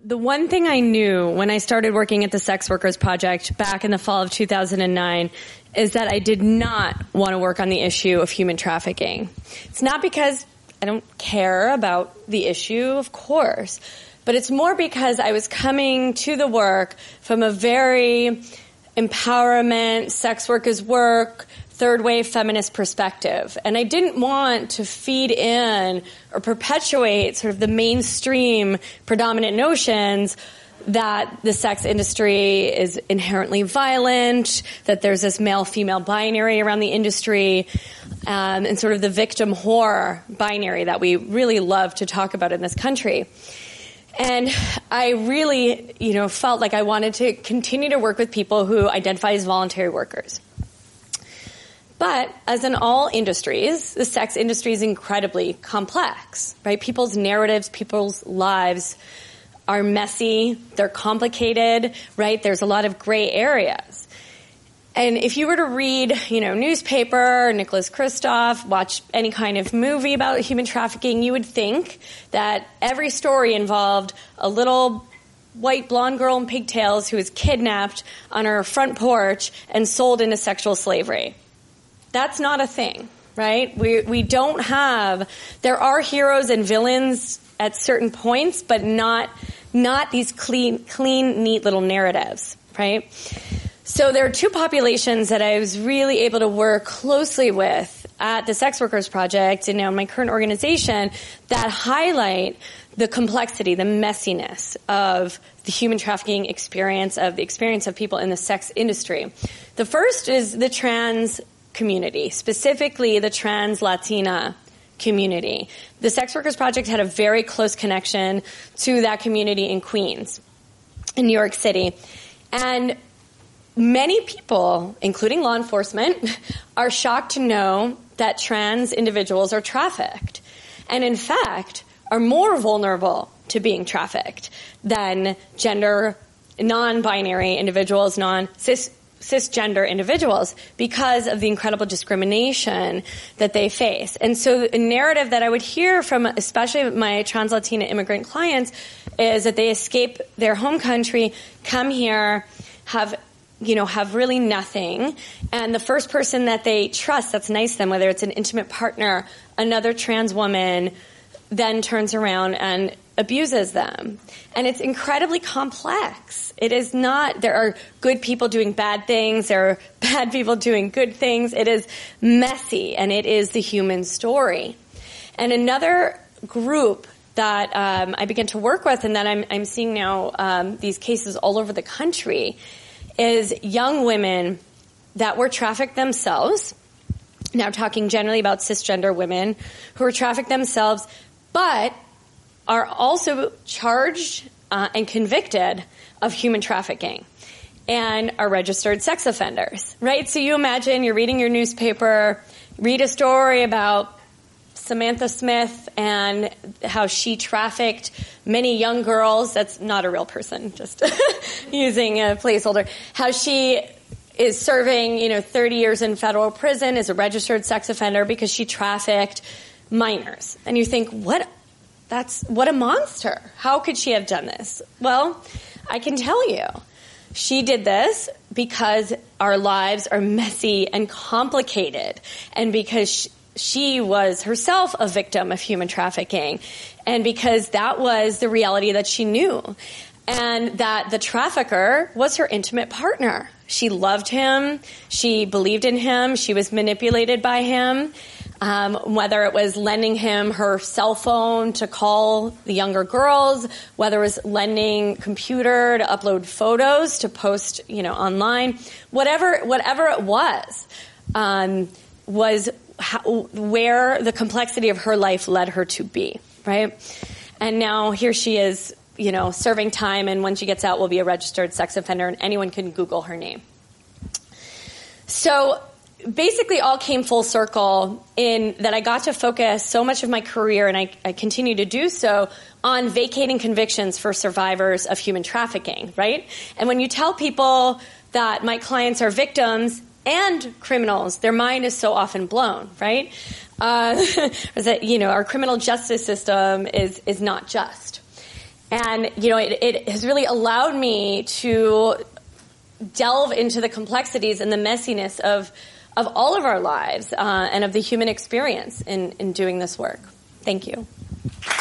The one thing I knew when I started working at the Sex Workers Project back in the fall of 2009 is that I did not want to work on the issue of human trafficking. It's not because I don't care about the issue, of course, but it's more because I was coming to the work from a very empowerment, sex workers work, third wave feminist perspective. And I didn't want to feed in or perpetuate sort of the mainstream predominant notions that the sex industry is inherently violent, that there's this male-female binary around the industry, and sort of the victim-whore binary that we really love to talk about in this country. And I really, felt like I wanted to continue to work with people who identify as voluntary workers. But as in all industries, the sex industry is incredibly complex, right? People's narratives, people's lives are messy, they're complicated, right? There's a lot of gray areas. And if you were to read, newspaper, Nicholas Kristof, watch any kind of movie about human trafficking, you would think that every story involved a little white blonde girl in pigtails who was kidnapped on her front porch and sold into sexual slavery. That's not a thing, right? We don't have, there are heroes and villains at certain points, but not these clean, neat little narratives, right? So there are two populations that I was really able to work closely with at the Sex Workers Project and now in my current organization that highlight the complexity, the messiness of the human trafficking experience, of the experience of people in the sex industry. The first is the trans community, specifically the trans Latina community. The Sex Workers Project had a very close connection to that community in Queens, in New York City. And many people, including law enforcement, are shocked to know that trans individuals are trafficked. And in fact, are more vulnerable to being trafficked than gender non-binary individuals, cisgender individuals, because of the incredible discrimination that they face. And so a narrative that I would hear from especially my trans Latina immigrant clients is that they escape their home country, come here, have really nothing, and the first person that they trust that's nice to them, whether it's an intimate partner, another trans woman, then turns around and abuses them. And it's incredibly complex. It is not, there are good people doing bad things, there are bad people doing good things. It is messy, and it is the human story. And another group that I began to work with, and that I'm seeing now these cases all over the country, is young women that were trafficked themselves. Now talking generally about cisgender women who were trafficked themselves, but are also charged and convicted of human trafficking and are registered sex offenders, right? So you imagine you're reading your newspaper, read a story about Samantha Smith and how she trafficked many young girls. That's not a real person, just using a placeholder. How she is serving, 30 years in federal prison as a registered sex offender because she trafficked minors. And you think, what a monster. How could she have done this? Well, I can tell you. She did this because our lives are messy and complicated, and because she was herself a victim of human trafficking, and because that was the reality that she knew, and that the trafficker was her intimate partner. She loved him. She believed in him. She was manipulated by him. Whether it was lending him her cell phone to call the younger girls, whether it was lending computer to upload photos to post, online, whatever it was where the complexity of her life led her to be, right? And now here she is, serving time, and when she gets out will be a registered sex offender, and anyone can Google her name. So basically all came full circle in that I got to focus so much of my career, and I continue to do so, on vacating convictions for survivors of human trafficking, right? And when you tell people that my clients are victims and criminals, their mind is so often blown, right? That, our criminal justice system is not just. And, you know, it has really allowed me to delve into the complexities and the messiness of all of our lives and of the human experience in doing this work. Thank you.